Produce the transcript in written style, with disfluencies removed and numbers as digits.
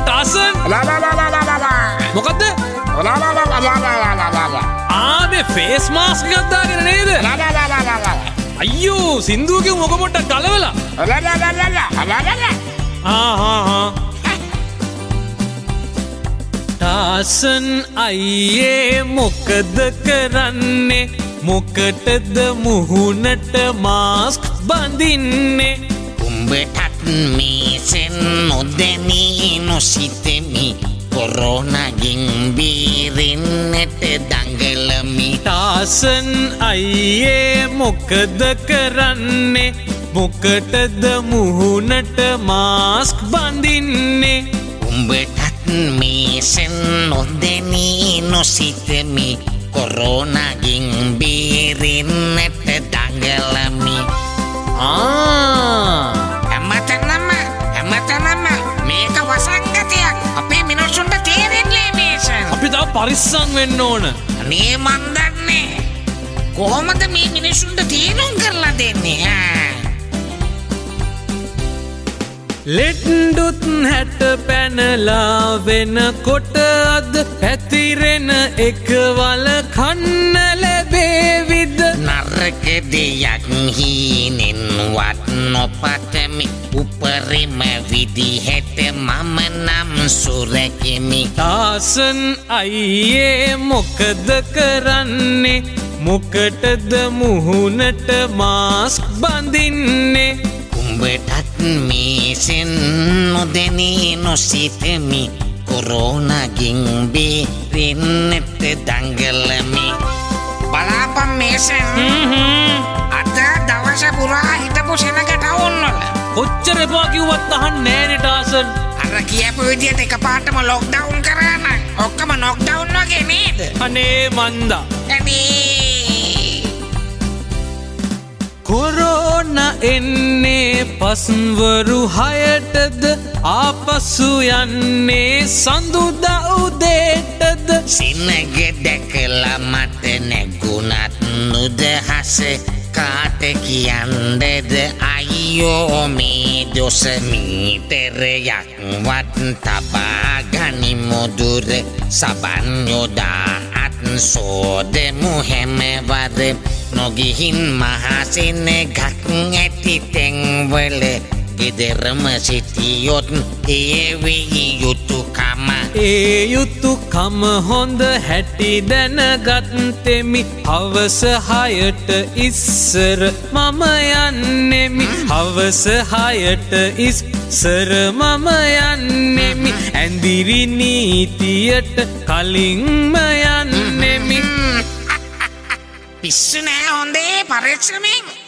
Tarzan මොකද්ද? මේ face mask එකක් දාගෙන නේද? අයියෝ සින්දුවගේ මොක පොඩ්ඩක් ගලවලා. ටාසන් අයියේ මොකද කරන්නේ? මොකටද මුහුණට මාස්ක් බඳින්නේ? උඹටත් මේසෙන් නොදැනී නොසිතෙමි කොරෝනාගෙන් බේරෙන්නට දඟලමි. ටාසන් අයියේ මොකද කරන්නේ? මොකටද මුහුණට මාස්ක් බඳින්නේ? උඹටත් මේසෙන් නොදැනී නොසිතෙමි කොරෝනාගෙන් බේරෙන්නට දඟලමි. හැමතැනම මේක වසංගතයක්. අපේ මිනිස්සුන්ට තේරෙන්නේ මේසන්. අපි තව පරිස්සම් වෙන්න ඕන. අනේ මන් දන්නේ කොහොමද මේ මිනිස්සුන්ට තේරුම් කරලා දෙන්නේ? ලෙඩ්ඩුත් හැට පැනලා වෙනකොට අද පැතිරෙන එක වල කන්න ලැබේවිද? නරක දෙයක් හීනෙන්වත් නොපතමි උපරිම විදිහට මම නම් සුරකිමි. ටාසන් අයියේ මොකද කරන්නේ? මොකටද මුහුණට මාස්ක් බඳින්නේ? උඹටත් මේසෙන් නොදැනී නොසිතමි කොරෝනාගෙන් බේරෙන්නට දඟලමි. බලාපන් මේසෙන් අද දවස පුරා හිටපු සෙනග ටවුන්වල කොච්චර එපා කිව්වත් අහන්නේ නෑනේ ටාසන්. අර කියපු විදියට එකපාරටම ලොක්ඩවුන් කරා නම් ඔක්කොම නොක්ඩවුන් වගේ නේද? අනේ මන්දා. කොරෝනා එන්නේ පස්වරු 6ටද ආපසු යන්නේ සඳුදා උදේටද? සිනග දැකලා මට නැගුණත් නුදහස කාට කියන්නද අයියෝ මේ දොස මීටරයක් වත් තබා ගනිමු දුර සබන් යොදා අත් සෝදමු හැමවර නොගිහින් මහසෙන ගක් ඇති තැන්වල ගෙදරම සිටියොත් ඒ වෙයි යුතුකම. ඒ යුතුකම හොඳ හැටි දැනගත්තෙමි. හවස 6ට ඉස්සර මම යන්නෙමි. හවස 6ට ඉස්සර මම යන්නෙමි. ඇඳිරි නීතියට කලින්ම යන්නෙමි. පිස්සු නෑ හොඳේ පරීක්ෂණයෙන්